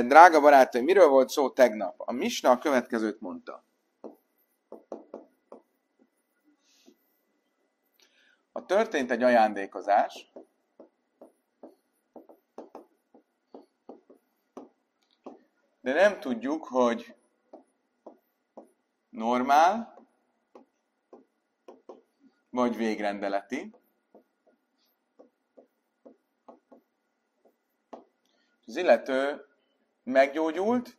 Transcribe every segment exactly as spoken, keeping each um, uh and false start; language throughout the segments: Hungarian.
drága barátaim, miről volt szó tegnap? A Misna a következőt mondta. Ha történt egy ajándékozás, de nem tudjuk, hogy normál, vagy végrendeleti. Az illető meggyógyult,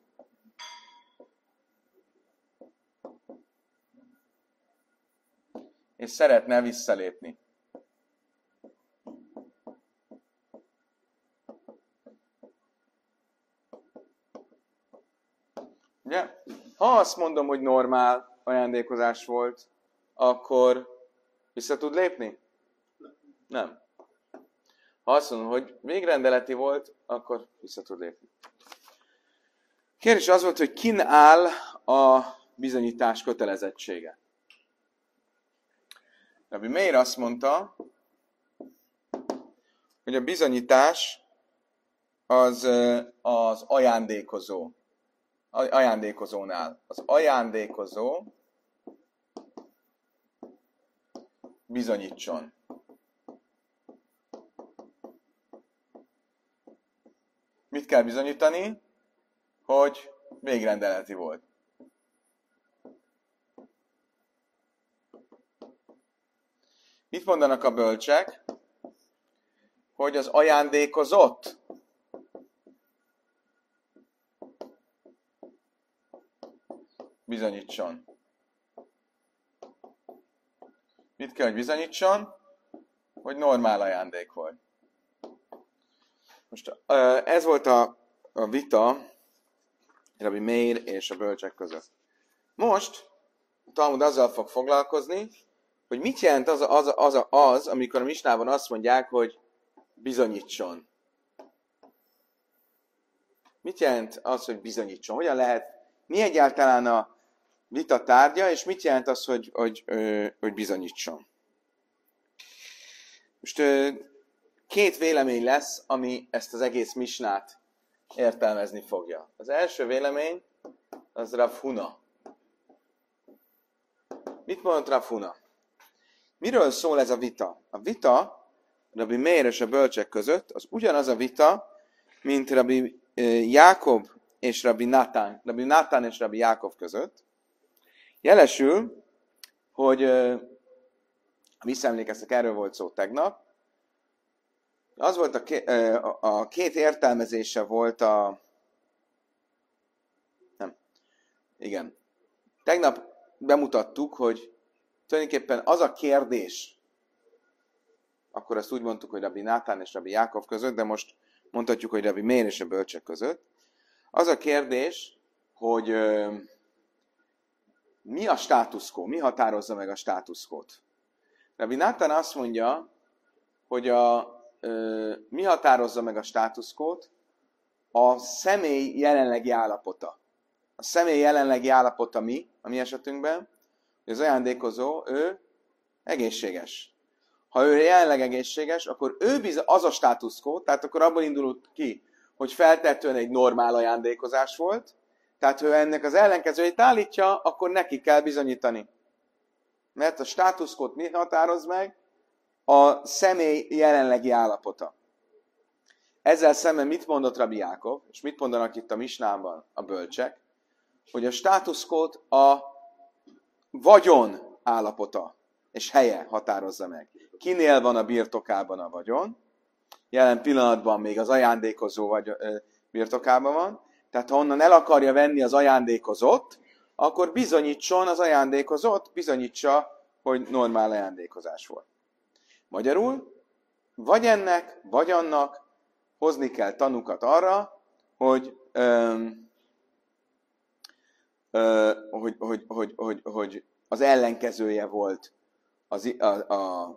és szeretne visszalépni. Ugye? Ha azt mondom, hogy normál ajándékozás volt, akkor vissza tud lépni? Nem. Ha azt mondom, hogy végrendeleti volt, akkor vissza tud lépni. Kérdés az volt, hogy kin áll a bizonyítás kötelezettsége. Rabbi Meir azt mondta, hogy a bizonyítás az az ajándékozó. Ajándékozónál. Az ajándékozó bizonyítson. Mit kell bizonyítani? Hogy végrendeleti volt. Mit mondanak a bölcsek? Hogy az ajándékozott bizonyítson. Mit kell, hogy bizonyítson? Hogy normál ajándék volt. Most ez volt a, a vita Rabbi Meir és a bölcsek között. Most a Talmud azzal fog foglalkozni, hogy mit jelent az, az, az, az amikor a Misnában azt mondják, hogy bizonyítson. Mit jelent az, hogy bizonyítson? Hogyan lehet, mi egyáltalán a vita tárgya, és mit jelent az, hogy, hogy, hogy, hogy bizonyítson? Most két vélemény lesz, ami ezt az egész misnát értelmezni fogja. Az első vélemény az Rav Huna. Mit mondott Rav Huna? Miről szól ez a vita? A vita Rabbi Meir és a bölcsek között az ugyanaz a vita, mint Rabbi Jákob és Rabbi Nátán, Rabbi Nátán és Rabbi Jákob között. Jelesül, hogy visszaemlékeztek, erről volt szó tegnap, az volt a, ké, a két értelmezése volt a... Nem. Igen. Tegnap bemutattuk, hogy tulajdonképpen az a kérdés, akkor azt úgy mondtuk, hogy Rabbi Nátán és Rabbi Jákob között, de most mondhatjuk, hogy Rabbi Meir és a bölcsek között. Az a kérdés, hogy ö, mi a státuszkó, mi határozza meg a státuszkót. Rabbi Nátán azt mondja, hogy a Ö, mi határozza meg a státuszkót? A személy jelenlegi állapota. A személy jelenlegi állapota mi, a mi esetünkben? Hogy az ajándékozó, ő egészséges. Ha ő jelenleg egészséges, akkor ő biz- az a státuszkó, tehát akkor abból indulunk ki, hogy feltetően egy normál ajándékozás volt, tehát ha ennek az ellenkezőjét állítja, akkor neki kell bizonyítani. Mert a státuszkót mi határoz meg? A személy jelenlegi állapota. Ezzel szemben mit mondott Rabbi Jákob, és mit mondanak itt a Misnában a bölcsek, hogy a státuszkót a vagyon állapota és helye határozza meg. Kinél van a birtokában a vagyon, jelen pillanatban még az ajándékozó vagy, ö, birtokában van, tehát ha onnan el akarja venni az ajándékozott, akkor bizonyítson az ajándékozott, bizonyítsa, hogy normál ajándékozás volt. Magyarul, vagy ennek, vagy annak hozni kell tanukat arra, hogy, öm, ö, hogy, hogy, hogy, hogy, hogy az ellenkezője volt az, a, a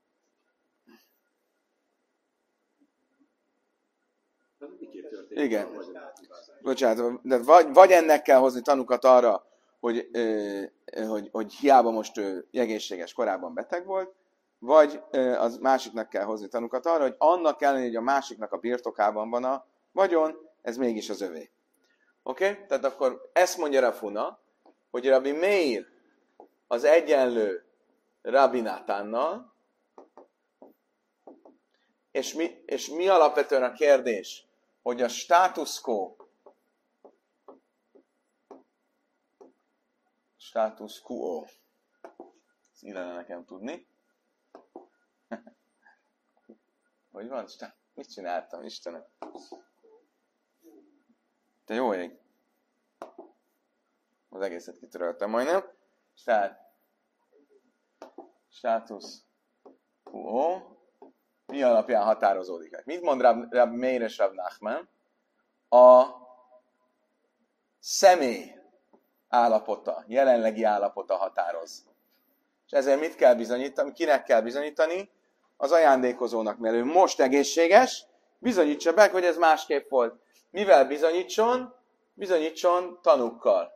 igen. Bocsánat, de vagy, vagy ennek kell hozni tanukat arra, hogy, ö, hogy, hogy hiába most ő egészséges, korábban beteg volt, vagy az másiknak kell hozni tanukat arra, hogy annak ellenére, hogy a másiknak a birtokában van a vagyon, ez mégis az övé. Oké? Okay? Tehát akkor ezt mondja Rafuna, hogy Rabbi Meir az egyenlő Rabbi Nátánnal, és mi, és mi alapvetően a kérdés, hogy a status quo, status quo, ezt illene nekem tudni. Hogy van? Mit csináltam, Istenem? Te jó ég. Az egészet kitöröltem majdnem. Tehát, status quo, mi alapján határozódik? Mit mond Rab, Rab Meir és Rab Nachman? A személy állapota, jelenlegi állapota határoz. És ezért mit kell bizonyítani? Kinek kell bizonyítani? Az ajándékozónak, mert ő most egészséges, bizonyítsa be, hogy ez másképp volt. Mivel bizonyítson? Bizonyítson tanúkkal.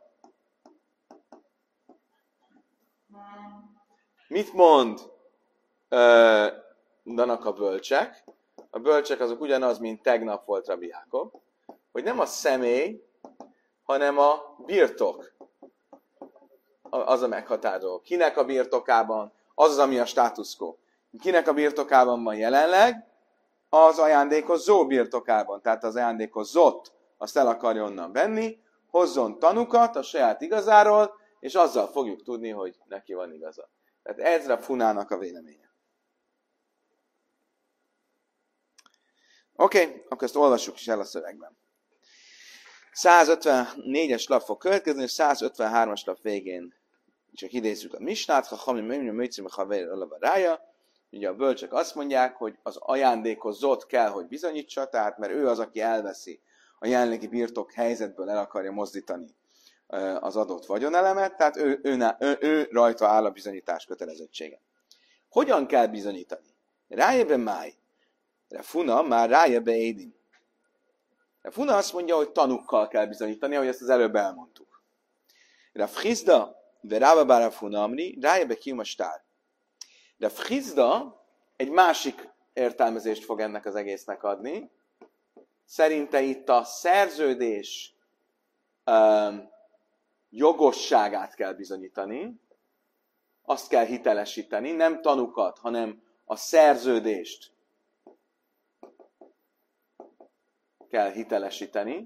Mit mond uh, danak a bölcsek? A bölcsek azok ugyanaz, mint tegnap volt Rabbi Jákob, hogy nem a személy, hanem a birtok az a meghatározó. Kinek a birtokában, az az, ami a status quo. Kinek a birtokában van jelenleg, az ajándékozó birtokában. Tehát az ajándékozott, azt el akarja onnan venni, hozzon tanukat a saját igazáról, és azzal fogjuk tudni, hogy neki van igaza. Tehát ez Rab Hunának a véleménye. Oké, okay, akkor ezt olvassuk is el a szövegben. százötvennégyes lap fog következni, és százötvenhármas lap végén csak idézzük a misnát, ha hamim műnöm műcím a haver rája. Ugye a bölcsek azt mondják, hogy az ajándékozott kell, hogy bizonyítsa, tehát mert ő az, aki elveszi a jelenlegi birtok helyzetből, el akarja mozdítani az adott vagyonelemet, tehát ő, ő, ő, ő rajta áll a bizonyítás kötelezettsége. Hogyan kell bizonyítani? Rájebe máj. Funa már rájebe édim. Funa azt mondja, hogy tanukkal kell bizonyítani, ahogy ezt az előbb elmondtuk. Rav Chizda, de Rába Bára Funa Amri, rájebe kium a stár. De Chizda egy másik értelmezést fog ennek az egésznek adni. Szerinte itt a szerződés um, jogosságát kell bizonyítani, azt kell hitelesíteni, nem tanukat, hanem a szerződést kell hitelesíteni.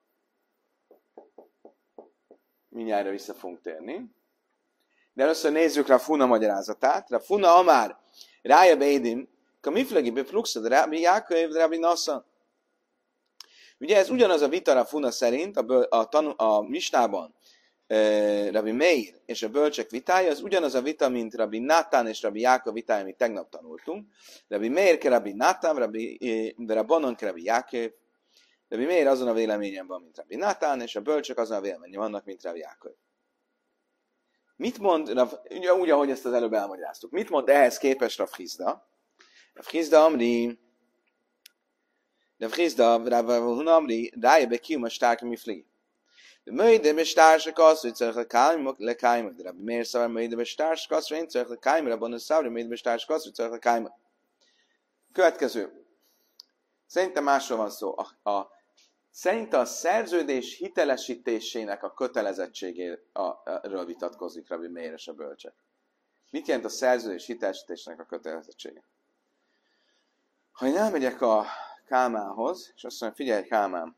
Mindjárt vissza fogunk térni. De először nézzük rá a Funa magyarázatát. A Funa amár rája beédim, kamiflegi befluxad Rabbi Jákob, Rabbi Nassan. Ugye ez ugyanaz a vita a Funa szerint, a, a, tanu, a misnában e, Rabbi Meir és a bölcsek vitája, az ugyanaz a vita, mint Rabbi Nátán és Rabbi Jákob vitája, amit tegnap tanultunk. Rabbi Meir ke Rabbi Nátán, Rabbi e, Rabbanon ke Rabbi Jákob. Rabbi Meir azon a véleményen van, mint Rabbi Nátán, és a bölcsek azon a véleményen vannak, mint Rabbi Jákob. Mit mond, ugye, úgy, ahogy ezt az előbb elmagyaráztuk, mit mond ehhez képest Rav Chizda? Rav Chizda Amri, Rav Chizda, Rav Huna Amri, rája be kium a stárk mifli. De möjde be stársak az, hogy szerek a káimok le káimok. De Rabbi Meir szavar, möjde be stársak az, hogy én szerek a káimok, Rabban a szavra, möjde be stársak az, hogy szerek a káimok. Következő. Szerintem másról van szó. A, a Szerinte a szerződés hitelesítésének a kötelezettségéről vitatkozik Rabbi Meir és a bölcsek. Mit jelent a szerződés hitelesítésének a kötelezettsége? Ha én elmegyek a Kálmánhoz, és azt mondom, figyelj Kálmán,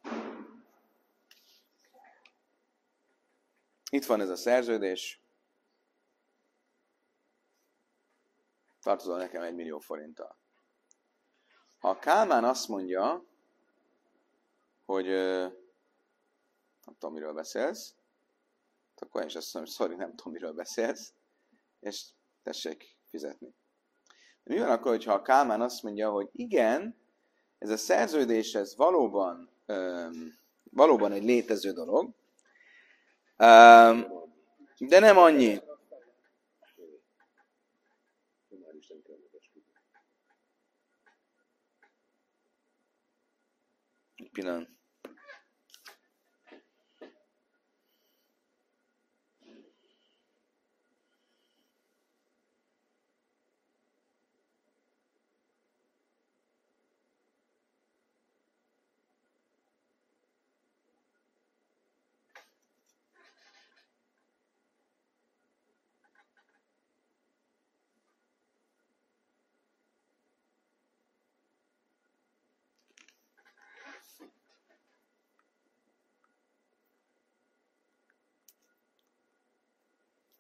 itt van ez a szerződés, tartozol nekem egy millió forinttal. Ha a Kálmán azt mondja, hogy nem tudom, miről beszélsz, akkor én is azt mondom, hogy sorry, nem tudom, miről beszélsz, és tessék fizetni. De mi van akkor, hogyha a Kálmán azt mondja, hogy igen, ez a szerződés, ez valóban, um, valóban egy létező dolog, um, de nem annyi. Egy pillanat.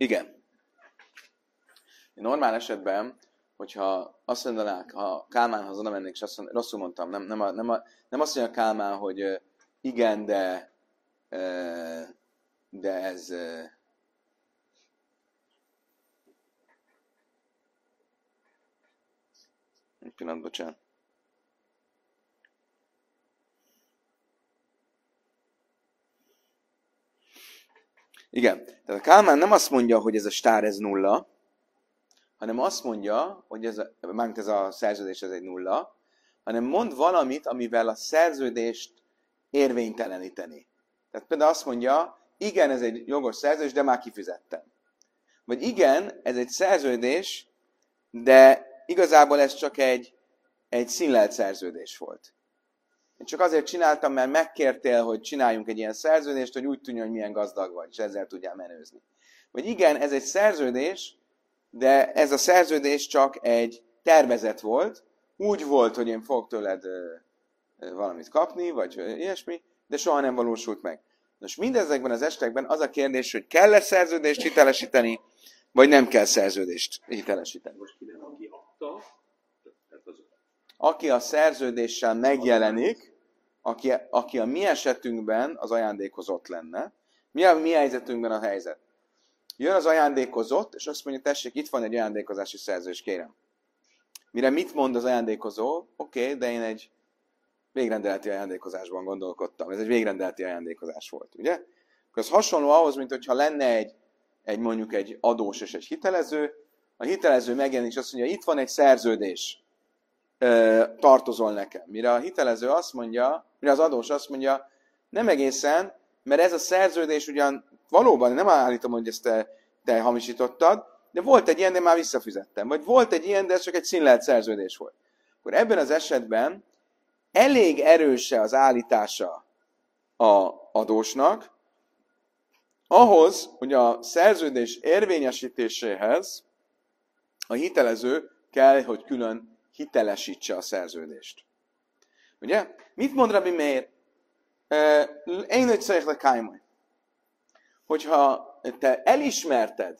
Igen. Normál esetben, hogyha azt mondanák, ha Kálmánhoz oda mennék, és azt mondom, rosszul mondtam, nem, nem, a, nem, a, nem azt mondja Kálmán, hogy igen, de, de ez... Egy pillanat, bocsánat. Igen, tehát a Kálmán nem azt mondja, hogy ez a stár ez nulla, hanem azt mondja, hogy ez a, mármint ez a szerződés ez egy nulla, hanem mond valamit, amivel a szerződést érvényteleníteni. Tehát például azt mondja, igen, ez egy jogos szerződés, de már kifizettem. Vagy igen, ez egy szerződés, de igazából ez csak egy, egy színlelt szerződés volt. Én csak azért csináltam, mert megkértél, hogy csináljunk egy ilyen szerződést, hogy úgy tűnjön, hogy milyen gazdag vagy, és ezzel tudjál menőzni. Vagy igen, ez egy szerződés, de ez a szerződés csak egy tervezet volt, úgy volt, hogy én fogok tőled valamit kapni, vagy ilyesmi, de soha nem valósult meg. Most mindezekben az esetekben az a kérdés, hogy kell-e szerződést hitelesíteni, vagy nem kell szerződést hitelesíteni. Most kinek, aki adta, aki a szerződéssel megjelenik, aki, aki a mi esetünkben az ajándékozott lenne. Mi a mi helyzetünkben a helyzet? Jön az ajándékozott, és azt mondja, tessék, itt van egy ajándékozási szerződés, kérem. Mire mit mond az ajándékozó? Oké, okay, de én egy végrendeleti ajándékozásban gondolkodtam. Ez egy végrendeleti ajándékozás volt, ugye? Akkor ez hasonló ahhoz, mint hogyha lenne egy, egy mondjuk egy adós és egy hitelező. A hitelező megjelenik, és azt mondja, itt van egy szerződés, tartozol nekem. Mire a hitelező azt mondja, mire az adós azt mondja, nem egészen, mert ez a szerződés ugyan valóban, nem állítom, hogy ezt te, te hamisítottad, de volt egy ilyen, de már visszafizettem. Vagy volt egy ilyen, de ez csak egy színlelt szerződés volt. Akkor ebben az esetben elég erőse az állítása az adósnak, ahhoz, hogy a szerződés érvényesítéséhez a hitelező kell, hogy külön hitelesítse a szerződést. Ugye? Mit mond Rabbi Meir? Én egy székle kájmai. Hogyha te elismerted,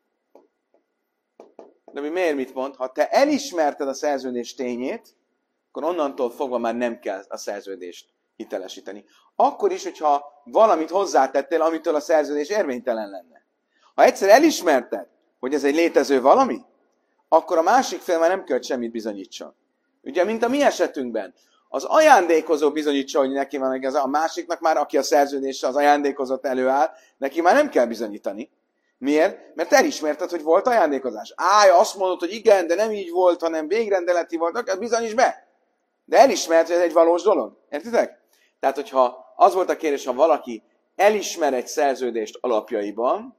Rabbi Meir mit mond? Ha te elismerted a szerződés tényét, akkor onnantól fogva már nem kell a szerződést hitelesíteni. Akkor is, hogyha valamit hozzátettél, amitől a szerződés érvénytelen lenne. Ha egyszer elismerted, hogy ez egy létező valami, akkor a másik fél már nem kell semmit bizonyítson. Ugye, mint a mi esetünkben. Az ajándékozó bizonyítsa, hogy neki van igaz, a másiknak már, aki a szerződéssel az ajándékozott előáll, neki már nem kell bizonyítani. Miért? Mert elismerted, hogy volt ajándékozás. Áj, azt mondod, hogy igen, de nem így volt, hanem végrendeleti volt, akkor bizonyíts be. De elismert, hogy ez egy valós dolog. Értitek? Tehát, hogyha az volt a kérdés, ha valaki elismer egy szerződést alapjaiban,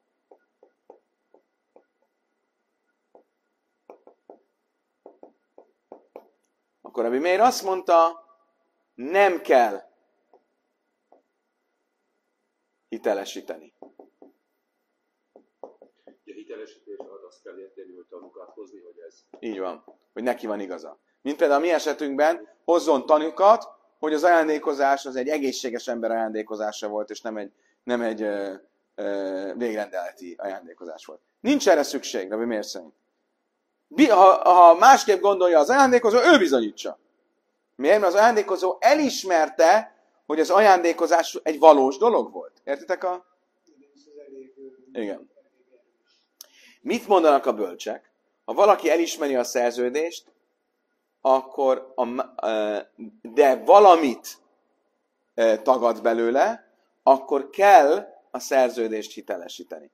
akkor Rabbi Meir azt mondta, nem kell hitelesíteni. A hitelesítés az azt kell érteni, hogy tanukat hozni, hogy ez... Így van, hogy neki van igaza. Mint például a mi esetünkben hozzon tanukat, hogy az ajándékozás az egy egészséges ember ajándékozása volt, és nem egy, nem egy ö, ö, végrendeleti ajándékozás volt. Nincs erre szükség, Rabbi Meir szerint. Ha, ha másképp gondolja az ajándékozó, ő bizonyítsa. Miért? Mert az ajándékozó elismerte, hogy az ajándékozás egy valós dolog volt. Értitek a... Igen. Mit mondanak a bölcsek? Ha valaki elismeri a szerződést, akkor a, de valamit tagad belőle, akkor kell a szerződést hitelesíteni.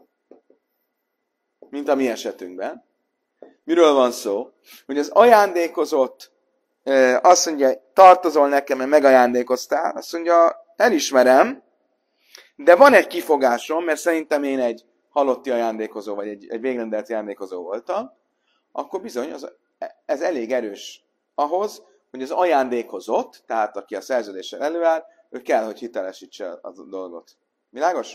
Mint a mi esetünkben. Miről van szó? Hogy az ajándékozott azt mondja, tartozol nekem, mert megajándékoztál, azt mondja, elismerem, de van egy kifogásom, mert szerintem én egy halotti ajándékozó, vagy egy, egy végrendelt ajándékozó voltam, akkor bizony az, ez elég erős ahhoz, hogy az ajándékozott, tehát aki a szerződéssel előáll, ő kell, hogy hitelesítse a dolgot. Világos?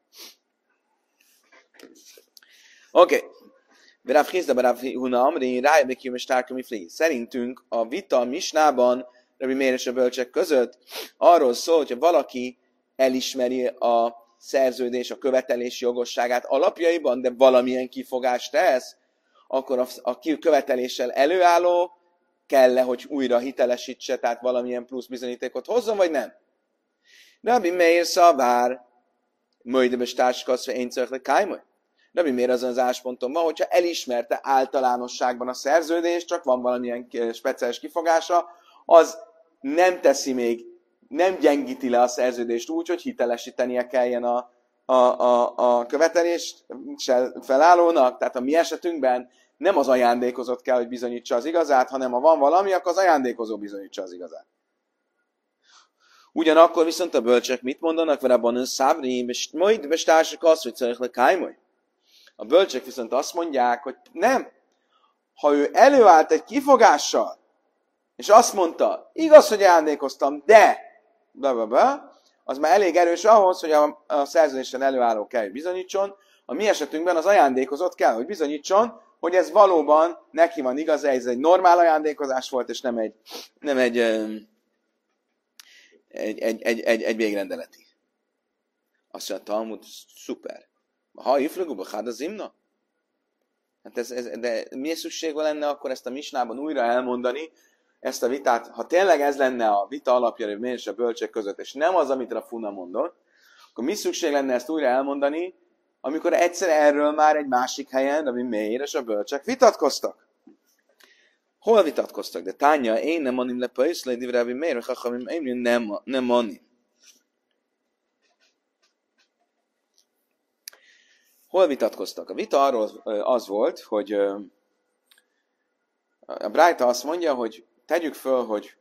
Oké. Okay. Rav Chizda Rav Huna Amri rájön neki, hogy stárka mifli. Szerintünk a vita a misnában, Rabbi Meir és a bölcsek között arról szól, hogyha valaki elismeri a szerződés a követelés jogosságát alapjaiban, de valamilyen kifogást tesz, akkor a, a követeléssel előálló kell-e, hogy újra hitelesítse, tehát valamilyen plusz bizonyítékot hozzon, vagy nem? Rabbi Meir szavár, möjdebes társkaszva én szörle kájmai. Rabbi Meir azon az állásponton van, hogyha elismerte általánosságban a szerződést, csak van valamilyen speciális kifogása, az nem teszi még, nem gyengíti le a szerződést úgy, hogy hitelesítenie kelljen a, a, a, a követelést felállónak. Tehát a mi esetünkben nem az ajándékozott kell, hogy bizonyítsa az igazát, hanem ha van valami, akkor az ajándékozó bizonyítsa az igazát. Ugyanakkor viszont a bölcsek mit mondanak? Verabban ön szábri, és majd bestársak azt, hogy szerek le kájmai. A bölcsek viszont azt mondják, hogy nem. Ha ő előállt egy kifogással, és azt mondta, igaz, hogy ajándékoztam, de blablabla, az már elég erős ahhoz, hogy a, a szerződésen előálló kell, hogy bizonyítson. A mi esetünkben az ajándékozott kell, hogy bizonyítson, hogy ez valóban neki van igaz, ez egy normál ajándékozás volt, és nem egy, nem egy, egy, egy, egy, egy, egy végrendeleti. Azt mondja, Talmud, szuper. Ha ifragúba, hát az imna? Hát ez, ez, de milyen szükség lenne akkor ezt a misnában újra elmondani, ezt a vitát, ha tényleg ez lenne a vita alapja, hogy miért is a bölcsek között, és nem az, amit a Funa mondott, akkor mi szükség lenne ezt újra elmondani, amikor egyszer erről már egy másik helyen, Rabbi Meir és a bölcsek vitatkoztak. Hol vitatkoztak? De Tánya, én nem manim le paiszlai, div Rabbi Meir, és Chachamim, én nem, nem manim. Hol vitatkoztak? A vita arról az volt, hogy a Brájta azt mondja, hogy tegyük föl, hogy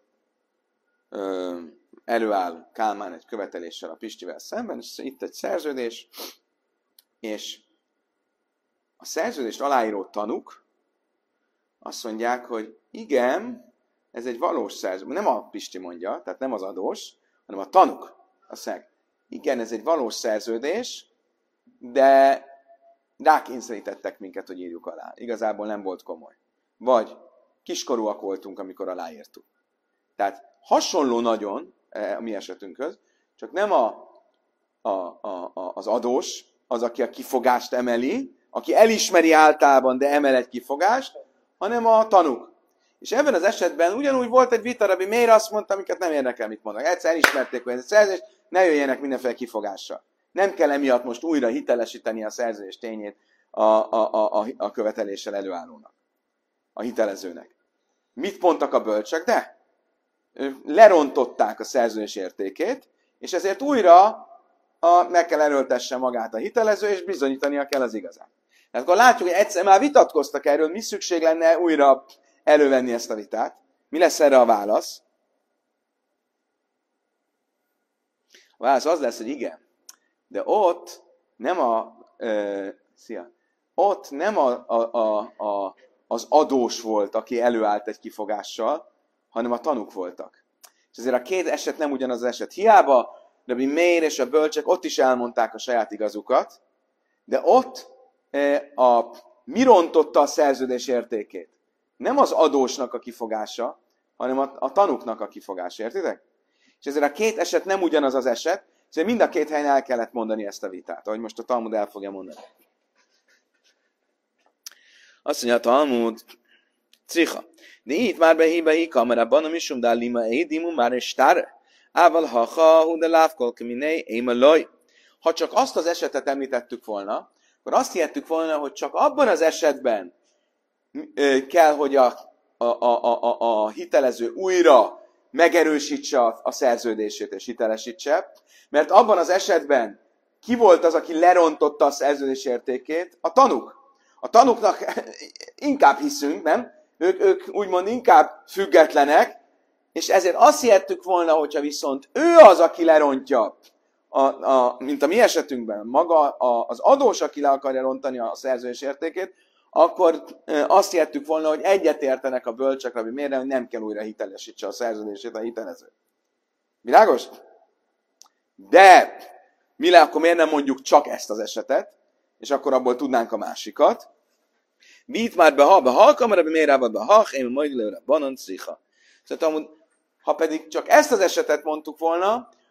előáll Kálmán egy követeléssel a Pistivel szemben, és itt egy szerződés, és a szerződést aláíró tanúk azt mondják, hogy igen, ez egy valós szerződés. Nem a Pisti mondja, tehát nem az adós, hanem a tanúk. Azt mondják, igen, ez egy valós szerződés, de rákényszerítettek minket, hogy írjuk alá. Igazából nem volt komoly. Vagy kiskorúak voltunk, amikor aláírtuk. Tehát hasonló nagyon a mi esetünkhöz, csak nem a, a, a, a, az adós, az, aki a kifogást emeli, aki elismeri általában, de emel egy kifogást, hanem a tanúk. És ebben az esetben ugyanúgy volt egy vita, Rabbi Meir azt mondta, amiket nem érdekel, mit mondanak. Egyszer elismerték, hogy ez a szerződés, ne jöjjenek mindenféle kifogással. Nem kell emiatt most újra hitelesíteni a szerződés tényét a, a, a, a követeléssel előállónak, a hitelezőnek. Mit mondtak a bölcsek? De lerontották a szerződés értékét, és ezért újra a, meg kell erőltesse magát a hitelező, és bizonyítania kell az igazát. Tehát akkor látjuk, hogy egyszer már vitatkoztak erről, mi szükség lenne újra elővenni ezt a vitát. Mi lesz erre a válasz? A válasz az lesz, hogy igen. De ott nem a, ö, szia, ott nem a, a, a, a, az adós volt, aki előállt egy kifogással, hanem a tanúk voltak. És ezért a két eset nem ugyanaz az eset. Hiába Rabbi Meir és a bölcsek ott is elmondták a saját igazukat, de ott a, mi rontotta a szerződés értékét? Nem az adósnak a kifogása, hanem a, a tanúknak a kifogása. Értitek? És ezért a két eset nem ugyanaz az eset, ezért mind a két helyen el kellett mondani ezt a vitát, ahogy most a Talmud el fogja mondani. Azt mondja a Talmud, cicha, de itt már behibe hi kamerában, ami sum dál lima édimu már is tár, ával ha hu de lávkol keminé éma loj. Ha csak azt az esetet említettük volna, akkor azt hihettük volna, hogy csak abban az esetben kell, hogy a, a, a, a, a hitelező újra megerősítse a, a szerződését és hitelesítse, mert abban az esetben ki volt az, aki lerontotta a szerződés értékét? A tanúk. A tanúknak inkább hiszünk, nem? Ők, ők úgymond inkább függetlenek, és ezért azt hihettük volna, hogyha viszont ő az, aki lerontja, a, a, mint a mi esetünkben, maga a, az adós, aki le akarja rontani a szerződés értékét, akkor azt hihettük volna, hogy egyetértenek a bölcsek, Rabbi Meir, hogy nem kell újra hitelesítse a szerződését a hitelező. Világos? De mi le, akkor miért nem mondjuk csak ezt az esetet, és akkor abból tudnánk a másikat. Mit már be ha, be ha, kamera be mérában be ha, én majd lőre, banan, szicha. Szóval, ha pedig csak ezt az esetet mondtuk volna,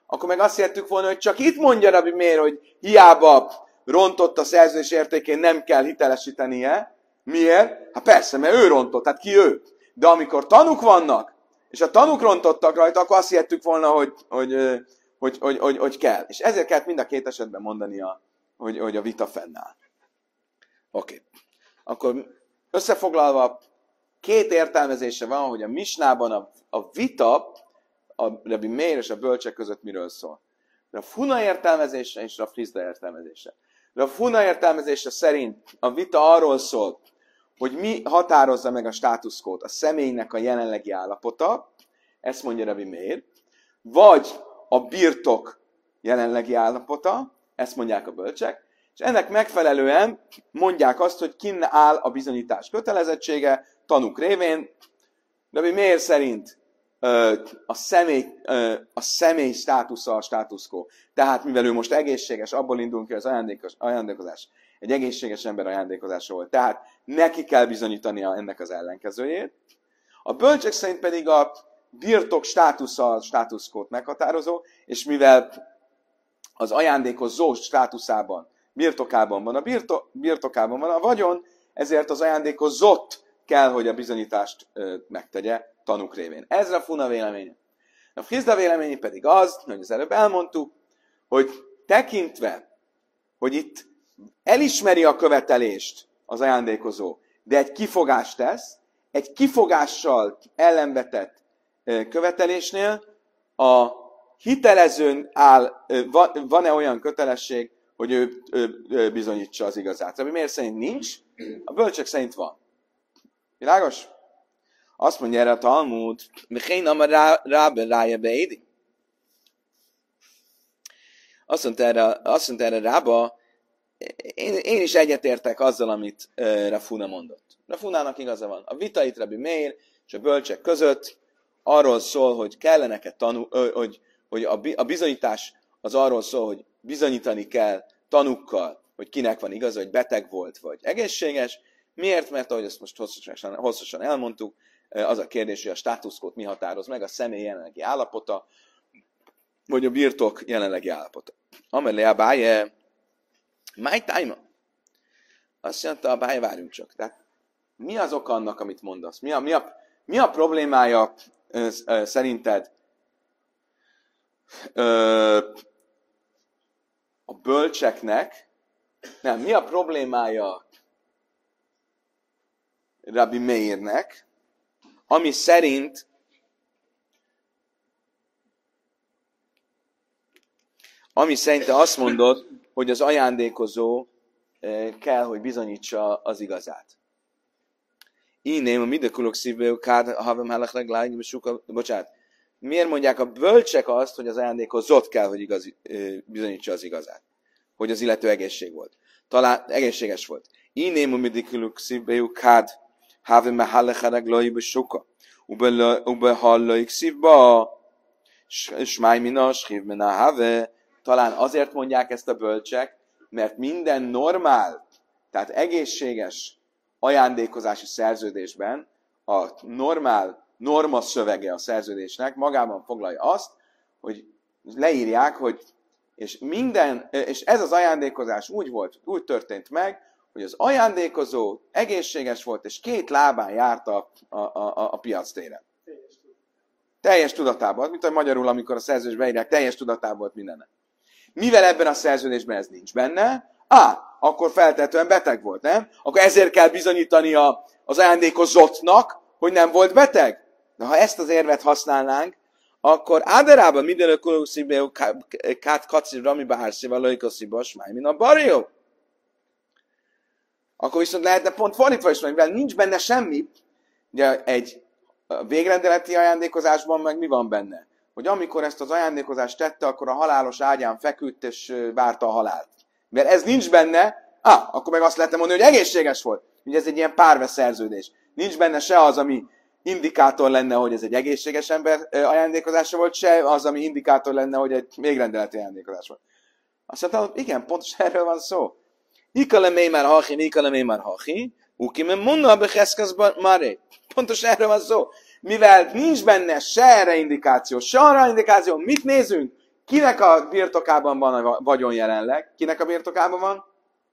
akkor meg azt hittük volna, hogy csak itt mondja Rabbi Meir, hogy hiába rontott a szerződés értékén, nem kell hitelesítenie. Miért? Hát persze, mert ő rontott, hát ki ő? De amikor tanúk vannak, és a tanúk rontottak rajta, akkor azt hittük volna, hogy, hogy, hogy, hogy, hogy, hogy kell. És ezért kellett mind a két esetben mondania, hogy, hogy a vita fennáll. Oké. Okay. Akkor összefoglalva, két értelmezése van, hogy a Misnában a, a vita, a Rabbi Meir és a bölcsek között miről szól. A Huna értelmezése és a Hizda értelmezése. De a Huna értelmezése szerint a vita arról szól, hogy mi határozza meg a státuszkót, a személynek a jelenlegi állapota, ezt mondja Rabbi Meir, vagy a birtok jelenlegi állapota, ezt mondják a bölcsek, és ennek megfelelően mondják azt, hogy kin áll a bizonyítás kötelezettsége, tanúk révén. Rabbi Meir szerint a személy, a személy státusza a státuszkó. Tehát mivel ő most egészséges, abból indulunk ki, az ajándékos, ajándékozás egy egészséges ember ajándékozása volt. Tehát neki kell bizonyítania ennek az ellenkezőjét. A bölcsek szerint pedig a birtok státusza a státuszkót meghatározó, és mivel az ajándékozó státuszában, birtokában van a birto, birtokában van a vagyon, ezért az ajándékozott kell, hogy a bizonyítást ö, megtegye tanúk révén. Ez a Funa véleménye. A Hizda véleménye pedig az, hogy az előbb elmondtuk, hogy tekintve, hogy itt elismeri a követelést az ajándékozó, de egy kifogást tesz, egy kifogással ellenvetett követelésnél a hitelezőn áll, van-e olyan kötelesség, hogy ő, ő, ő bizonyítsa az igazát. Rabbi Meir szerint nincs, a bölcsek szerint van. Világos? Azt mondja erre a Talmud, Michén amar rábe rája beédi. Azt mondta erre, azt mondta erre Rába, én, én is egyetértek azzal, amit uh, Rafuna mondott. Rafunának igaza van. A vita itt Rabbi Meir és a bölcsek között arról szól, hogy kellenek-e tanú, uh, hogy, hogy a, a bizonyítás az arról szól, hogy bizonyítani kell tanúkkal, hogy kinek van igaza, hogy beteg volt, vagy egészséges. Miért? Mert ahogy ezt most hosszasan, hosszasan elmondtuk, az a kérdés, hogy a státuszkót mi határoz meg, a személy jelenlegi állapota, vagy a birtok jelenlegi állapota. Amelé a báje, my time. Azt mondta, a báje, várjunk csak. Tehát mi az oka annak, amit mondasz? Mi a, mi a, mi a problémája ö, ö, szerinted ö, a bölcseknek? Nem, mi a problémája Rabbi Meirnek, ami szerint ami szerint te azt mondod, hogy az ajándékozó kell, hogy bizonyítsa az igazát. Én a midekulok szívből kád, havem hálakleg lágy, bocsánat. Miért mondják a bölcsek azt, hogy az ajándékozott kell, hogy igazi, bizonyítsa az igazát? Hogy az illető egészség volt. Talán egészséges volt. Én a midekulok szívből kád, havem hálakleg lágy, soka. Ube hallaik szívba, smáj mina, schiv mina have. Talán azért mondják ezt a bölcsek, mert minden normál, tehát egészséges ajándékozási szerződésben a normál norma szövege a szerződésnek magában foglalja azt, hogy leírják, hogy és minden, és ez az ajándékozás úgy volt, úgy történt meg, hogy az ajándékozó egészséges volt, és két lábán járt a, a, a, a piac téren. Teljes tudatában, mint a magyarul, amikor a szerződésben írják, teljes tudatában volt mindennek. Mivel ebben a szerződésben ez nincs benne, á, akkor feltetően beteg volt, nem? Akkor ezért kell bizonyítani a, az ajándékozottnak, hogy nem volt beteg. De ha ezt az érvet használnánk, akkor áderában minden ökológiai kát kacir rami bárszéval lőkosziba smáj, mint a barjó. Akkor viszont lehetne pont fordítva is, mivel nincs benne semmi, ugye egy végrendeleti ajándékozásban meg mi van benne? Hogy amikor ezt az ajándékozást tette, akkor a halálos ágyán feküdt és várta a halált. Mert ez nincs benne, á, akkor meg azt lehetne mondani, hogy egészséges volt. Ugye ez egy ilyen párve szerződés. Nincs benne se az, ami indikátor lenne, hogy ez egy egészséges ember ajándékozása volt, se az, ami indikátor lenne, hogy egy végrendeleti ajándékozás volt. Azt mondtam, igen, pontosan erről van szó. Ikalemé már hachi, ikalemé már hachi, ukime munna beheszkazban maré. Pontosan erről van szó. Mivel nincs benne se erre indikáció, se arra indikáció, mit nézünk? Kinek a birtokában van a vagyon jelenleg? Kinek a birtokában van?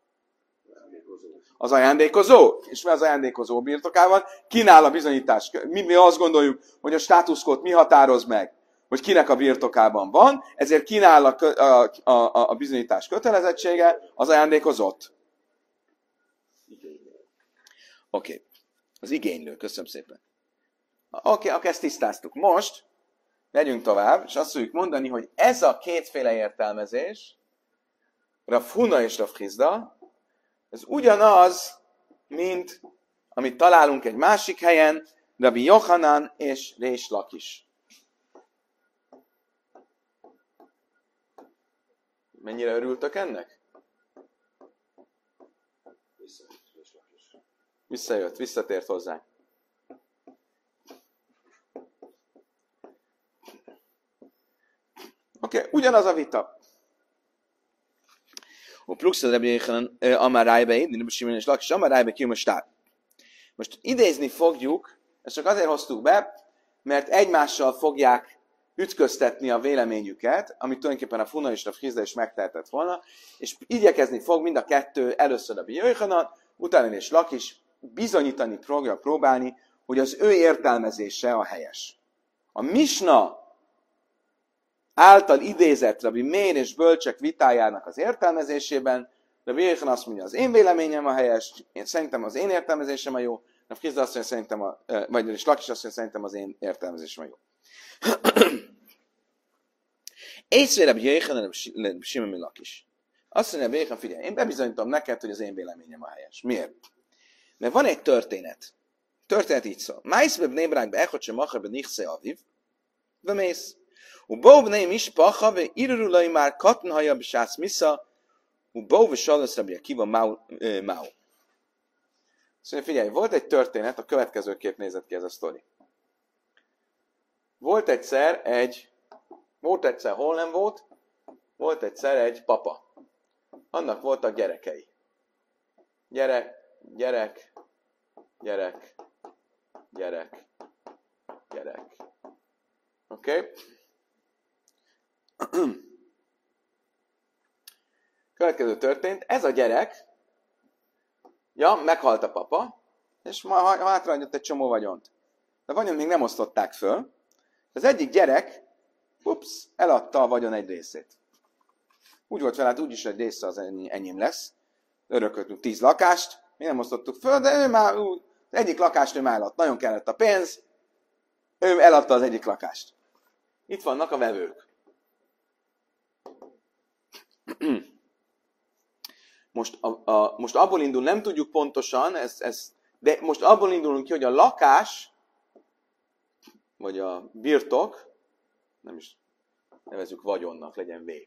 Az ajándékozó. És mi az ajándékozó birtokában? Kinál a bizonyítás? Mi, mi azt gondoljuk, hogy a státuszkót mi határoz meg, hogy kinek a birtokában van, ezért kinál a, a, a, a bizonyítás kötelezettsége? Az ajándékozott. Oké. Okay. Az igénylő. Köszönöm szépen. Oké, okay, akkor ezt tisztáztuk. Most megyünk tovább, és azt fogjuk mondani, hogy ez a kétféle értelmezés, Rav Huna és Rav Hizda, ez ugyanaz, mint amit találunk egy másik helyen, Rabbi Yochanan és Rés Lakis. Mennyire örültök ennek? Visszajött, visszatért hozzá. Oké, okay, ugyanaz a vita. A pluxad Rabbi Yochanan amár rájbe idni, Rabbi Simon és Lakis amár rájbe ki most áll. Most idézni fogjuk, ezt csak azért hoztuk be, mert egymással fogják ütköztetni a véleményüket, amit tulajdonképpen a Funa és a Hizda is megtehetett volna, és igyekezni fog mind a kettő, először Rabbi Yochanan, utána és Lakis bizonyítani fogja próbálni, hogy az ő értelmezése a helyes. A Misna által idézett Rabbi Meir és bölcsek vitájának az értelmezésében, Rabbi Yochanan azt mondja, az én véleményem a helyes, én szerintem az én értelmezésem a jó, Rav Hizda azt mondja, szerintem a, vagy és Lakis azt mondja, szerintem az én értelmezésem a jó. Észre Rabbi Yochanan, Rabbi Simon és Lakis. Azt mondja, Rabbi Yochanan, figyelj, én bebizonyítom neked, hogy az én véleményem a helyes. Miért? Mert van egy történet. Történet így szól. Májszbe bnébrákbe echot sem acharbe nichsze aviv, bemész. ובואו בני משפחה ועיררו להם már קטן היה בשעת מיסה, ובואו ושאלו את רבי עקיבא מהו. Szóval figyelj, volt egy történet, a következőképp nézett ki ez a sztori. Volt egyszer egy, volt egyszer, hol nem volt, volt egyszer egy papa. Annak voltak gyerekei. Gyerek, gyerek, gyerek, gyerek, gyerek. Oké? Okay? Következő történt, ez a gyerek, ja, meghalt a papa, és ma hátrahagyott egy csomó vagyont. De a vagyont még nem osztották föl. Az egyik gyerek, ups, eladta a vagyon egy részét. Úgy volt vele, hát úgyis egy része az enyém lesz. Örököltünk tíz lakást, még nem osztottuk föl, de ő már, ú, az egyik lakást ő már eladt. Nagyon kellett a pénz, ő eladta az egyik lakást. Itt vannak a vevők. Most, a, a, most abból indul, nem tudjuk pontosan, ez, ez, de most abból indulunk ki, hogy a lakás, vagy a birtok, nem is nevezzük vagyonnak, legyen V.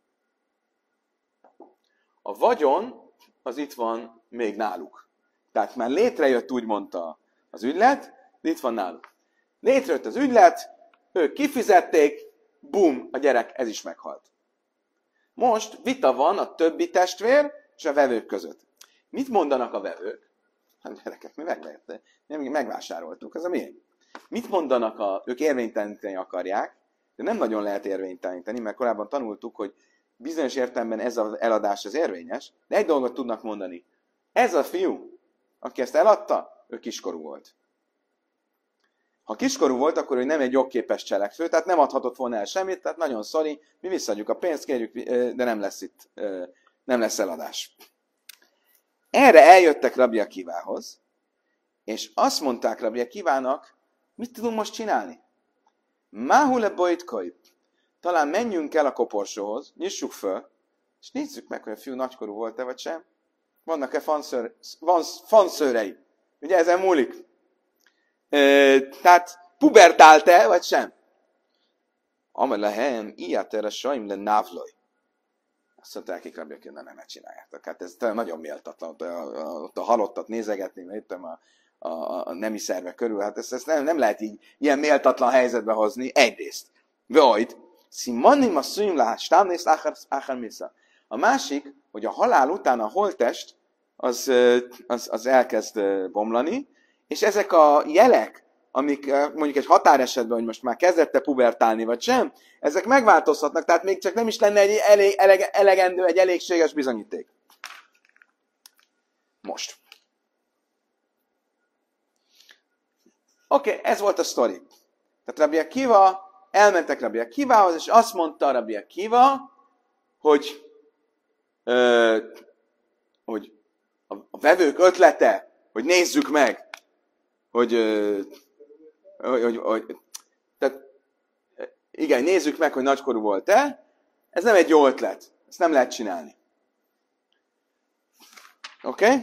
A vagyon, az itt van még náluk. Tehát már létrejött, úgy mondta az ügylet, de itt van náluk. Létrejött az ügylet, ők kifizették, bum, a gyerek, ez is meghalt. Most vita van a többi testvér és a vevők között. Mit mondanak a vevők? Hát gyerekek, mi meg, megvásároltuk, ez a miénk. Mit mondanak a, ők érvényteleníteni akarják, de nem nagyon lehet érvényteleníteni, mert korábban tanultuk, hogy bizonyos értelemben ez az eladás az érvényes, de egy dolgot tudnak mondani. Ez a fiú, aki ezt eladta, ő kiskorú volt. Ha kiskorú volt, akkor ő nem egy jogképes cselekvő, tehát nem adhatott volna el semmit, tehát nagyon sorry, mi visszaadjuk a pénzt, kérjük, de nem lesz itt, nem lesz eladás. Erre eljöttek Rabbi Akivához, és azt mondták Rabbi Akivának, mit tudunk most csinálni? Máhule bojtkoj, talán menjünk el a koporsóhoz, nyissuk föl, és nézzük meg, hogy a fiú nagykorú volt-e, vagy sem. Vannak-e fanszőr, fanszőrei? Ugye ezen múlik. E, tehát pubertált-e, vagy sem? Amel lehem, ilyet erre sajm le návloj. Azt mondták, akik Rabbi Akiva, nem csináljátok. Hát ez nagyon méltatlan, ott a, a, a halottat nézegetni, mert a, a, a nemi szervek körül, hát ezt, ezt nem, nem lehet így ilyen méltatlan helyzetbe hozni. Egyrészt. Vagy, szimanim a szűnlás, támnész áhar missza. A másik, hogy a halál után a holttest az, az, az elkezd bomlani, és ezek a jelek, amik mondjuk egy határesetben, hogy most már kezdette pubertálni, vagy sem, ezek megváltozhatnak, tehát még csak nem is lenne egy elég, elege, elegendő, egy elégséges bizonyíték. Most. Oké, okay, ez volt a sztori. Tehát Rabbi Akiva, elmentek Rabbi Akivához, és azt mondta Rabbi Akiva, hogy, ö, hogy a, a vevők ötlete, hogy nézzük meg, hogy, ö, hogy, hogy, hogy tehát, igen, nézzük meg, hogy nagykorú volt-e, ez nem egy jó ötlet. Ezt nem lehet csinálni. Oké? Okay?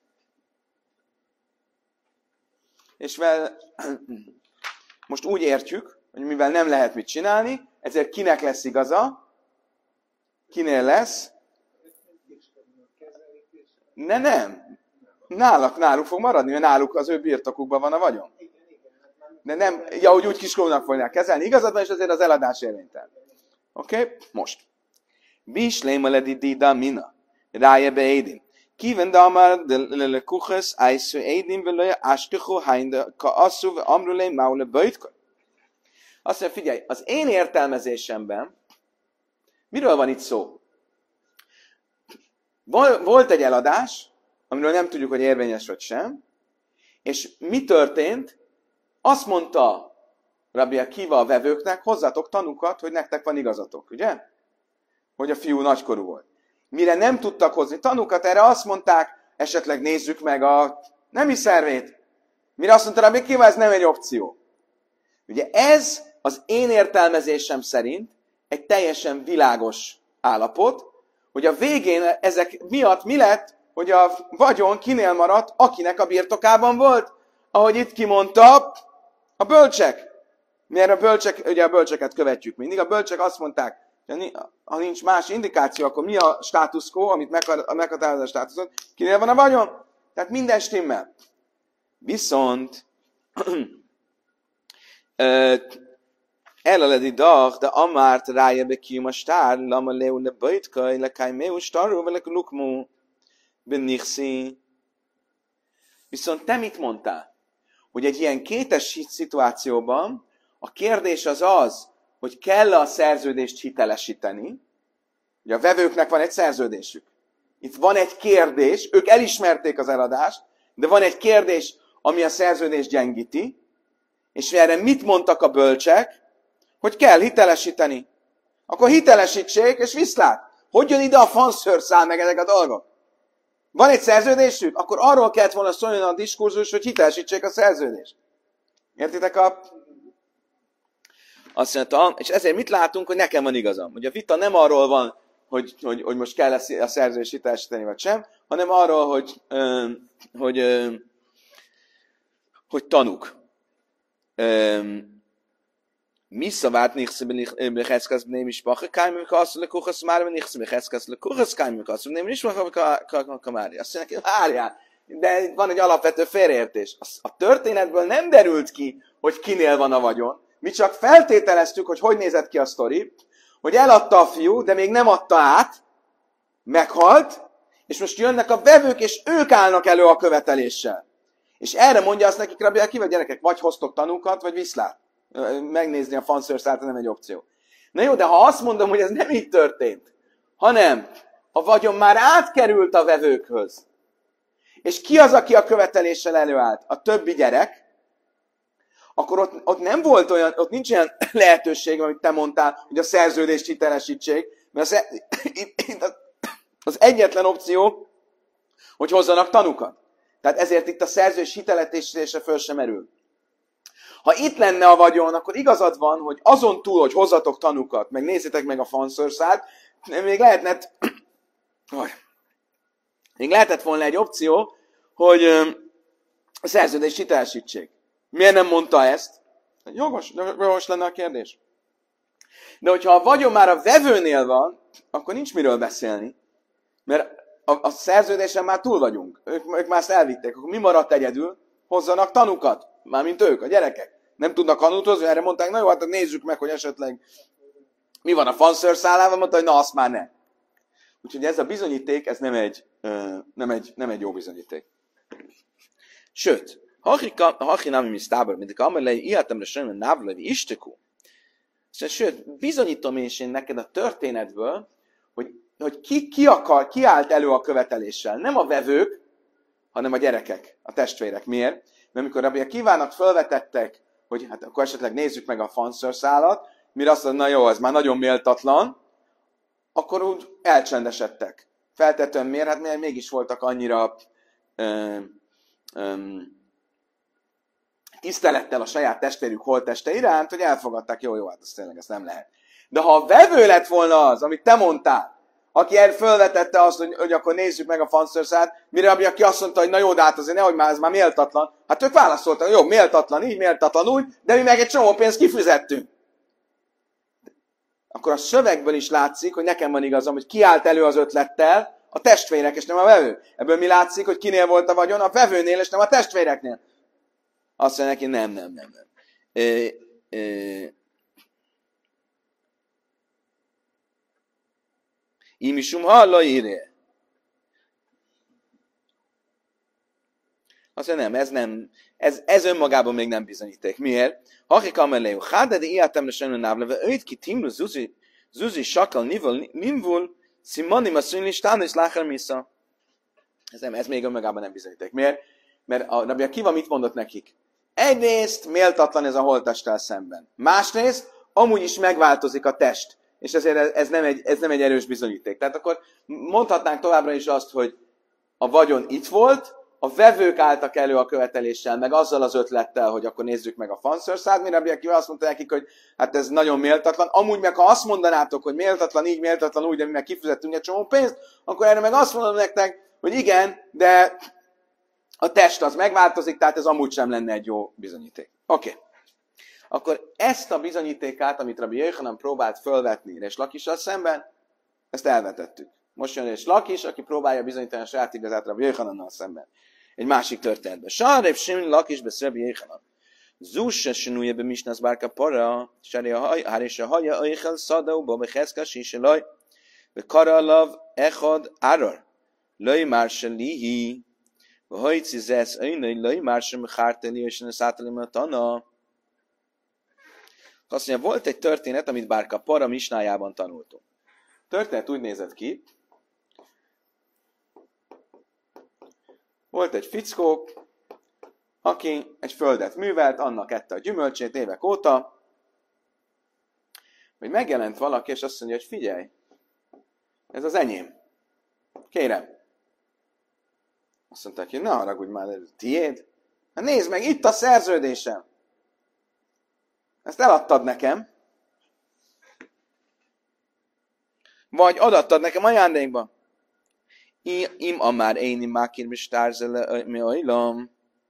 És vel, most úgy értjük, hogy mivel nem lehet mit csinálni, ezért kinek lesz igaza? Kinél lesz? Ne, nem. Náluk, náluk fog maradni, mert náluk az ő birtokukban van a vagyon. De nem, ja, hogy úgy kiskorúnak fogják kezelni. Igazad van, és azért az eladás érvénytelen. Oké? Okay? Most. Bisléma ledi dida mina. Ráje be édim. Kiven damar de lekuches aisu édim velője ástichu hajnda ka asszú ve amrulé maule böjtkor. Azt mondja, figyelj, az én értelmezésemben miről van itt szó? Volt egy eladás, amiről nem tudjuk, hogy érvényes vagy sem, és mi történt? Azt mondta Rabbi Akiva a vevőknek, hozzátok tanúkat, hogy nektek van igazatok, ugye? Hogy a fiú nagykorú volt. Mire nem tudtak hozni tanúkat, erre azt mondták, esetleg nézzük meg a nemi szervét. Mire azt mondta Rabbi Akiva, ez nem egy opció. Ugye ez az én értelmezésem szerint egy teljesen világos állapot, hogy a végén ezek miatt mi lett, hogy a vagyon kinél maradt, akinek a birtokában volt, ahogy itt kimondta a bölcsek. Mert a bölcsek, ugye a bölcseket követjük mindig, a bölcsek azt mondták, ha nincs más indikáció, akkor mi a status quo, amit meghatározza a státuszot, kinél van a vagyon? Tehát minden stimmel. Viszont elaledi dach, de amárt rája be kium a stár, lama leu le bajtkaj, le kajmeu starru, vele lukmu, benixi. Viszont te mit mondtál? Hogy egy ilyen kétes szituációban a kérdés az az, hogy kell a szerződést hitelesíteni. Ugye a vevőknek van egy szerződésük. Itt van egy kérdés, ők elismerték az eladást, de van egy kérdés, ami a szerződést gyengíti, és erre mit mondtak a bölcsek? Hogy kell hitelesíteni. Akkor hitelesítsék, és viszlát. Hogy jön ide a fanszőrszál meg ezek a dolgok? Van egy szerződésük? Akkor arról kellett volna szólni a diskurzus, hogy hitelesítsék a szerződést. Értitek a... Azt mondta, és ezért mit látunk, hogy nekem van igazam. Hogy a vita nem arról van, hogy, hogy, hogy most kell a szerződést hitelesíteni, vagy sem, hanem arról, hogy, ö, hogy, ö, hogy tanuk. Miszavát nichsz becheszkesz bnei mispacha, kájmi mikassz lekuchasz már, nichsz becheszkesz lekuchasz, kájmi mikassz bnei mispacha, kamári. Azt mondja, várjál, de van egy alapvető félreértés. A történetből nem derült ki, hogy kinél van a vagyon. Mi csak feltételeztük, hogy hogy nézett ki a sztori, hogy eladta a fiú, de még nem adta át, meghalt, és most jönnek a vevők, és ők állnak elő a követeléssel. És erre mondja azt nekik Rabbi Akiva, gyerekek, vagy hoztok tanúkat, vagy viszlát. Megnézni a fanszőrszát nem egy opció. Na jó, de ha azt mondom, hogy ez nem így történt, hanem a vagyon már átkerült a vevőkhöz, és ki az, aki a követeléssel előállt? A többi gyerek, akkor ott, ott nem volt olyan, ott nincs olyan lehetőség, amit te mondtál, hogy a szerződést hitelesítsék, mert az, az egyetlen opció, hogy hozzanak tanukat. Tehát ezért itt a szerződés hitelesítése föl sem merül. Ha itt lenne a vagyon, akkor igazad van, hogy azon túl, hogy hozzatok tanukat, meg nézzétek meg a fanszőrszát, még lehetne, még lehetett volna egy opció, hogy a szerződést hitelesítsék. Miért nem mondta ezt? Jogos, jogos lenne a kérdés. De hogyha a vagyon már a vevőnél van, akkor nincs miről beszélni. Mert a, a szerződésen már túl vagyunk. Ők, ők már ezt elvitték. Akkor mi maradt egyedül? Hozzanak tanukat. Mármint ők, a gyerekek. Nem tudnak tanút hozni, erre mondták, na jó, hát nézzük meg, hogy esetleg mi van a fanszőrszálával, mondta, hogy na azt már ne. Úgyhogy ez a bizonyíték, ez nem egy, nem egy, nem egy jó bizonyíték. Sőt, Hachi nem mi sztábor, mint a amelei életemre semmi návlevi istekú. Sőt, bizonyítom én neked a történetből, hogy, hogy ki, ki, akar, ki állt elő a követeléssel. Nem a vevők, hanem a gyerekek, a testvérek. Miért? Mert amikor Rabbi Akívának felvetettek, hogy hát akkor esetleg nézzük meg a fanszörszálat, mire azt mondja, na jó, ez már nagyon méltatlan, akkor úgy elcsendesedtek. Feltetően miért? Hát miért mégis voltak annyira ö, ö, tisztelettel a saját testvérük holtteste iránt, hogy elfogadták, jó, jó, hát ez tényleg ez nem lehet. De ha a vevő lett volna az, amit te mondtál, aki el fölvetette azt, hogy, hogy akkor nézzük meg a fanszörszát, mire aki azt mondta, hogy na jó, de hát azért nehogy már, ez már méltatlan. Hát ők válaszoltak, jó, méltatlan így, méltatlan úgy, de mi meg egy csomó pénzt kifizettünk. Akkor a szövegből is látszik, hogy nekem van igazam, hogy ki állt elő az ötlettel, a testvérek, és nem a vevő. Ebből mi látszik, hogy kinél volt a vagyon? A vevőnél, és nem a testvéreknél. Azt mondja neki, nem, nem, nem, nem. Ö, ö, Imisum hallaíré. Azt mondja, nem, ez nem, ez, ez önmagában még nem bizonyíték. Miért? Hakik ameleu, hádedi ilyátemre semmi návleve, őt ki timlu zuzi, zuzi sakal nivul, nimvul, szimanim a szűnlistán, és lácher misza. Ez nem, ez még önmagában nem bizonyíték. Miért? Mert a Rabbi Akiva mit mondott nekik? Egyrészt méltatlan ez a holttesttel szemben. Másrészt amúgy is megváltozik a test. És ezért ez nem, egy, ez nem egy erős bizonyíték. Tehát akkor mondhatnánk továbbra is azt, hogy a vagyon itt volt, a vevők álltak elő a követeléssel, meg azzal az ötlettel, hogy akkor nézzük meg a fanszörszát, mire Rabbi Akiva azt mondta nekik, hogy hát ez nagyon méltatlan. Amúgy meg ha azt mondanátok, hogy méltatlan így, méltatlan úgy, de mi meg kifizettünk egy csomó pénzt, akkor erre meg azt mondom nektek, hogy igen, de a test az megváltozik, tehát ez amúgy sem lenne egy jó bizonyíték. Oké. Okay. Akkor ezt a bizonyítékát, amit Rabbi Jöjhanan próbált fölvetni és Lakissal szemben, ezt elvetettük. Most jön és Lakis, aki próbálja bizonyítani a saját igazát Rabbi Jöjhanannal szemben. Egy másik történetben. Sarrev Simon Lakis besz Rabbi Jöjhanan. Zusse sinúje be misnasz bárka para, hárése haja öjjel szadauba beheszka siselaj, be karalav echad árar. Löj már se lihi. Hajci zesz öjnöj löj már sem hárteli és ne száteli matana. Azt mondja, volt egy történet, amit Bárka Para misnájában tanultunk. A történet úgy nézett ki, volt egy fickó, aki egy földet művelt, annak ette a gyümölcsét évek óta, hogy megjelent valaki, és azt mondja, hogy figyelj, ez az enyém. Kérem. Azt mondták, hogy ne haragudj már, ez tiéd. Hát nézd meg, itt a szerződésem. Ezt eladtad nekem. Vagy adattad nekem ajándékba. Im amár éni mákir mi stárzele mi ajlam.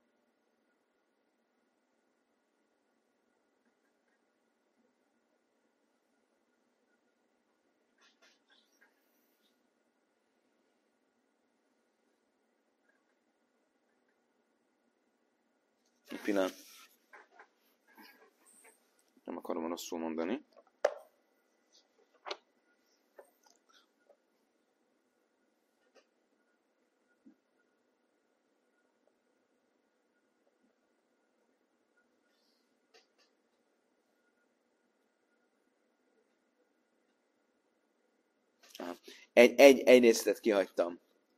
Pillanat. Nem akarom rosszul mondani. Egy, egy, egy részletet kihagytam.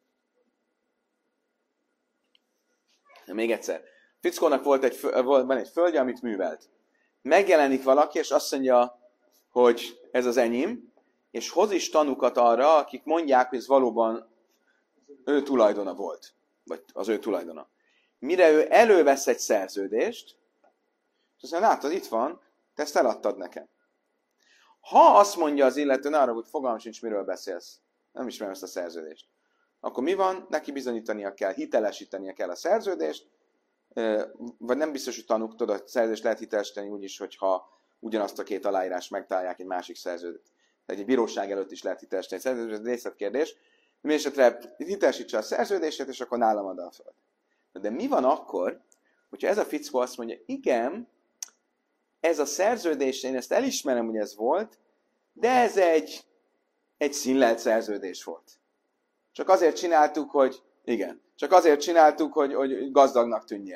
De még egyszer. Fickónak volt egy, volt, van egy földje, amit művelt. Megjelenik valaki, és azt mondja, hogy ez az enyém, és hoz is tanukat arra, akik mondják, hogy ez valóban ő tulajdona volt. Vagy az ő tulajdona. Mire ő elővesz egy szerződést, és azt mondja, látod, itt van, te ezt eladtad nekem. Ha azt mondja az illető, ne arra, hogy fogalmam sincs, miről beszélsz, nem ismerem ezt a szerződést, akkor mi van? Neki bizonyítania kell, hitelesítenie kell a szerződést, vagy nem biztos, hogy tanúk, tudod, a szerződést lehet hitelesíteni úgyis, hogyha ugyanazt a két aláírás megtalálják egy másik szerződést. Tehát egy bíróság előtt is lehet hitelesíteni egy szerződést, ez részletkérdés. Mindenesetre hitelesítse a szerződését, és akkor nálam ad a föld. De mi van akkor, hogyha ez a fickó azt mondja, igen, ez a szerződés, én ezt elismerem, hogy ez volt, de ez egy, egy színlelt szerződés volt. Csak azért csináltuk, hogy igen, csak azért csináltuk, hogy, hogy gazdagnak tűnjél.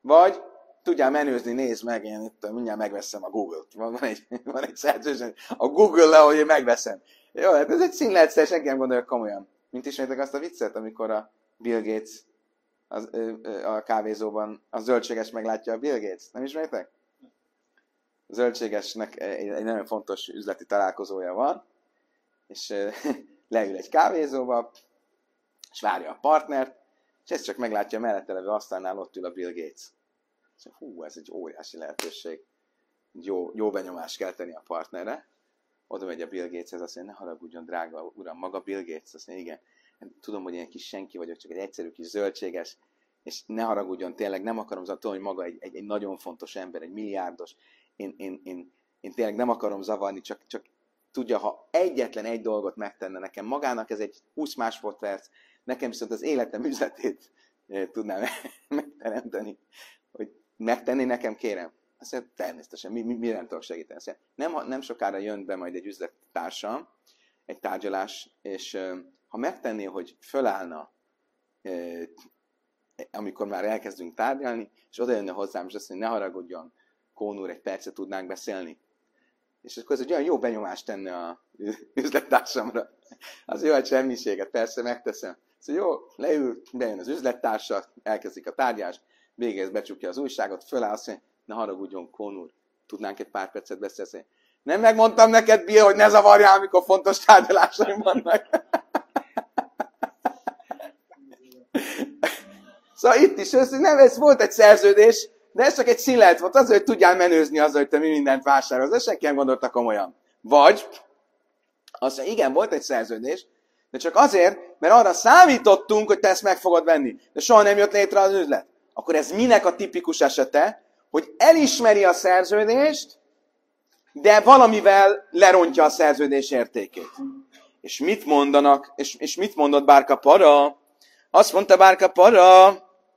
vagy tudjál menőzni, nézd meg, én itt mindjárt megveszem a Google-t. Van, van egy, van egy szerződés, a Google-le, hogy én megveszem. Jó, hát ez egy színletszerű, senki nem gondolja komolyan. Mint ismertek azt a viccet, amikor a Bill Gates az, a kávézóban a zöldséges meglátja a Bill Gates. Nem ismertek? A zöldségesnek egy, egy nagyon fontos üzleti találkozója van, és leül egy kávézóba, és várja a partnert, és ez csak meglátja a mellette levő asztalnál, ott ül a Bill Gates. És hú, ez egy óriási lehetőség. Jó, jó benyomást kell tenni a partnerre. Oda megy a Bill Gateshez, azt mondja, ne haragudjon, drága uram, maga Bill Gates. Azt mondja, igen, tudom, hogy ilyen kis senki vagyok, csak egy egyszerű kis zöldséges, és ne haragudjon, tényleg nem akarom zavarni, hogy maga egy, egy, egy nagyon fontos ember, egy milliárdos. Én, én, én, én tényleg nem akarom zavarni, csak, csak tudja, ha egyetlen egy dolgot megtenne nekem magának, ez egy húsz másodperc, nekem viszont az életem üzletét tudnám megteremteni. Hogy megtenni nekem, kérem. Azt mondja, természetesen, mi, mi, mi nem tudok segíteni. Azt mondja, nem, nem sokára jön be majd egy üzlettársam, egy tárgyalás, és uh, ha megtenné, hogy fölállna, uh, amikor már elkezdünk tárgyalni, és oda jönne hozzám, és azt mondja, ne haragudjon, Kón úr, egy percet tudnánk beszélni. És akkor ez egy olyan jó benyomást tenne a üzlettársamra. Az jó, hogy semmiséget, persze megteszem. Szóval jó, leül, bejön az üzlettársa, elkezdik a tárgyást, végez becsukja az újságot, föláll, azt mondja, ne haragudjon, Kón úr, tudnánk egy pár percet beszélni. Nem megmondtam neked, Bill, hogy ne zavarjál, amikor fontos tárgyalásaim vannak. Szóval itt is, ez, nem, ez volt egy szerződés, de ez csak egy színlet volt, azért, hogy tudjál menőzni azzal, hogy te mi mindent vásárolsz, de senki nem gondolta komolyan. Vagy, azt mondja, igen, volt egy szerződés, de csak azért, mert arra számítottunk, hogy te ezt meg fogod venni, de soha nem jött létre az üzlet. Akkor ez minek a tipikus esete, hogy elismeri a szerződést, de valamivel lerontja a szerződés értékét. És mit mondanak, és, és mit mondott Bárka Para? Azt mondta Bárka Para,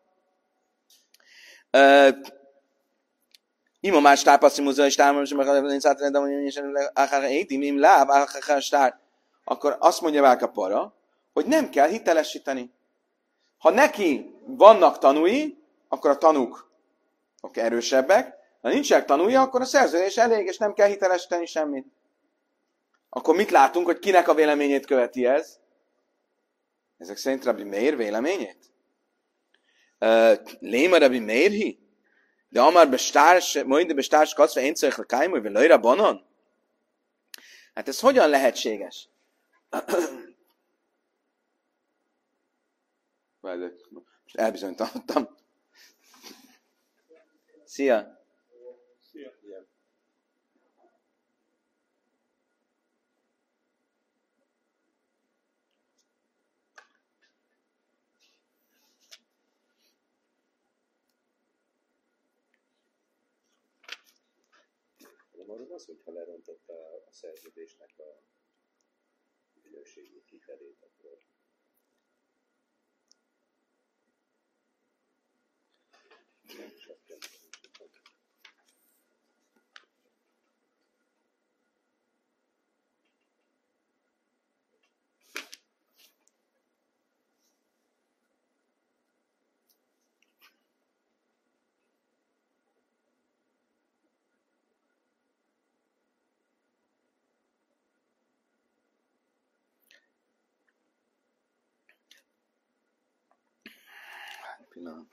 uh, ima más tápaszi múzeum és támogatásom, akkor azt mondja Bárka Para, hogy nem kell hitelesíteni. Ha neki vannak tanúi, akkor a tanúk okay, erősebbek, ha nincsenek tanúja, akkor a szerződés elég, és nem kell hitelesíteni semmit. Akkor mit látunk, hogy kinek a véleményét követi ez? Ezek szerint Rabbi Meir véleményét? Uh, Léma Rabbi Meirhi? De amár bestárs, majd bestárs kacva én szöjjek a kájmúj, vagy lajra banan? Hát ez hogyan lehetséges? Most elbizonytalanodtam. Szia! Szia! Igen. Nem arról az, hogyha lerontotta a szerződésnek a minőségi kifelét, akkor nem csak kell. Pillanat.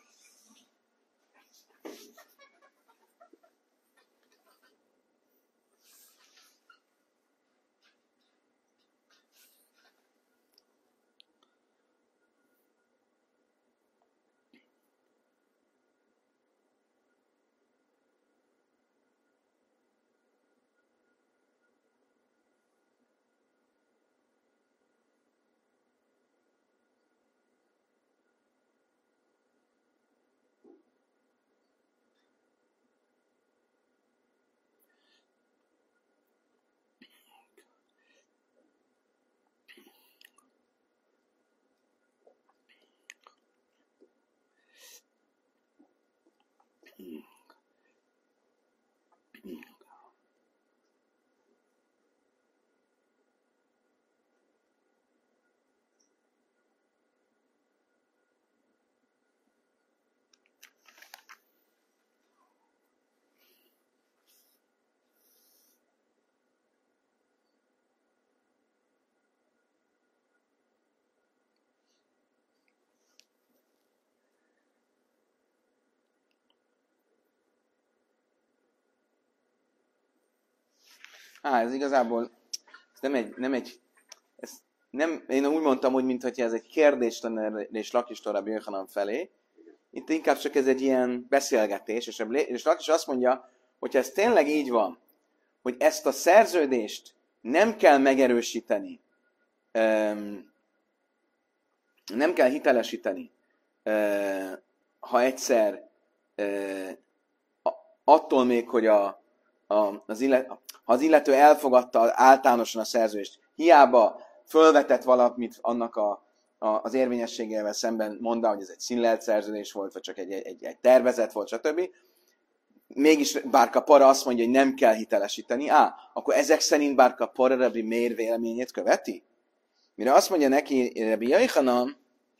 Á, ez igazából ez nem egy, nem egy ez nem, én úgy mondtam, hogy mintha ez egy kérdés lenne és Lakistól Rabbi Yochanan felé. Itt inkább csak ez egy ilyen beszélgetés, és, és Lakis azt mondja, hogy ez tényleg így van, hogy ezt a szerződést nem kell megerősíteni, nem kell hitelesíteni, ha egyszer attól még, hogy a, a, az, illet, ha az illető elfogadta általánosan a szerződést, hiába fölvetett valamit annak a, a, az érvényességével szemben, mondta, hogy ez egy színlelt szerződés volt, vagy csak egy, egy, egy tervezet volt, stb. Mégis Bárka Para azt mondja, hogy nem kell hitelesíteni. Á, akkor ezek szerint Bárka Para Rabbi Meir véleményét követi? Mire azt mondja neki Rabbi Yochanan,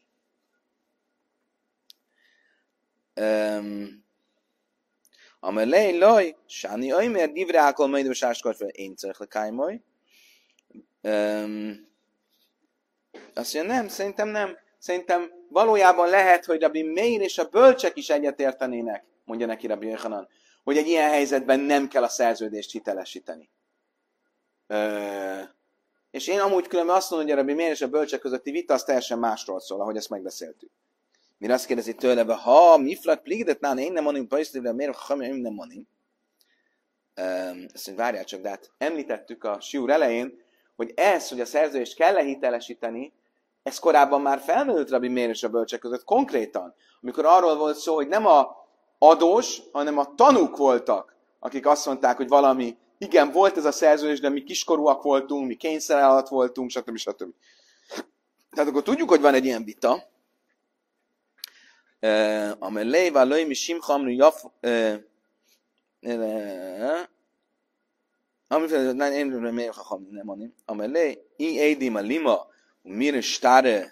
um, Amelej laj, sáni ajmer, divre ákol majd sáskor fel, én cerek lekáj majd. Azt mondja, nem, szerintem nem. Szerintem valójában lehet, hogy Rabbi Meir és a bölcsek is egyetértenének, mondja neki Rabbi Yochanan, hogy egy ilyen helyzetben nem kell a szerződést hitelesíteni. Ö, és én amúgy különben azt mondom, hogy a Rabbi Meir és a bölcsek közötti vita az teljesen másról szól, ahogy ezt megbeszéltük. Mire azt kérdezi tőle, ha miflak pligedet, nán, én nem mondom, pajszlívre, miért ha én nem mondom. Azt mondja, várjál csak, de hát említettük a siúr elején, hogy ez, hogy a szerződést kell-e hitelesíteni, ez korábban már felmerült Rabbi Meir és a bölcsek között konkrétan, amikor arról volt szó, hogy nem a adós, hanem a tanúk voltak, akik azt mondták, hogy valami, igen, volt ez a szerződés, de mi kiskorúak voltunk, mi kényszer alatt voltunk, stb. stb. Tehát akkor tudjuk, hogy van egy ilyen vita, Amelej vállalj mi simcha amru jaf... Amiféle, én nem hacham, nem mondom. Amelej, i édim a lima, mir stáre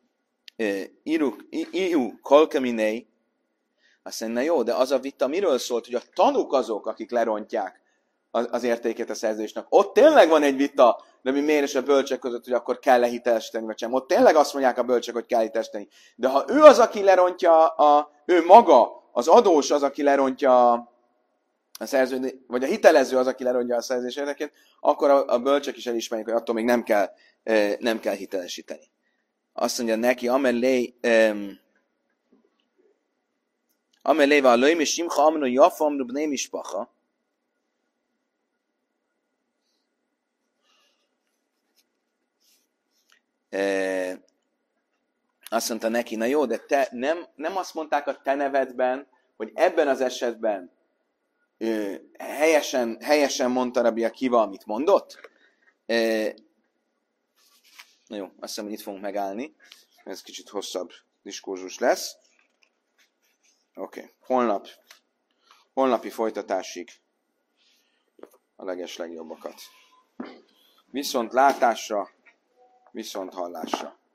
ihu kolkeminei. Azt mondja, na jó, de az a vita miről szólt, hogy a tanúk azok, akik lerontják az értékét a szerződésnek. Ott tényleg van egy vita, de mi miért is a bölcsek között, hogy akkor kell-e hitelesíteni, vagy sem. Ott tényleg azt mondják a bölcsek, hogy kell hitelesíteni. De ha ő az, aki lerontja, a, ő maga, az adós az, aki lerontja a szerződés, vagy a hitelező az, aki lerontja a szerződés érdekét, akkor a, a bölcsek is elismerik, hogy attól még nem kell, nem kell hitelesíteni. Azt mondja neki, amellé, um, amellé van lőm, és simcha amno jafa amno bnei mispacha. E, azt mondta neki, na jó, de te nem, nem azt mondták a te nevedben, hogy ebben az esetben ö, helyesen, helyesen mondta Rabbi Akiva, amit mondott? E, na jó, azt hiszem, hogy itt fogunk megállni. Ez kicsit hosszabb diskurzus lesz. Oké, okay. Holnap, holnapi folytatásig a leges legjobbakat. Viszont látásra, viszont hallásra.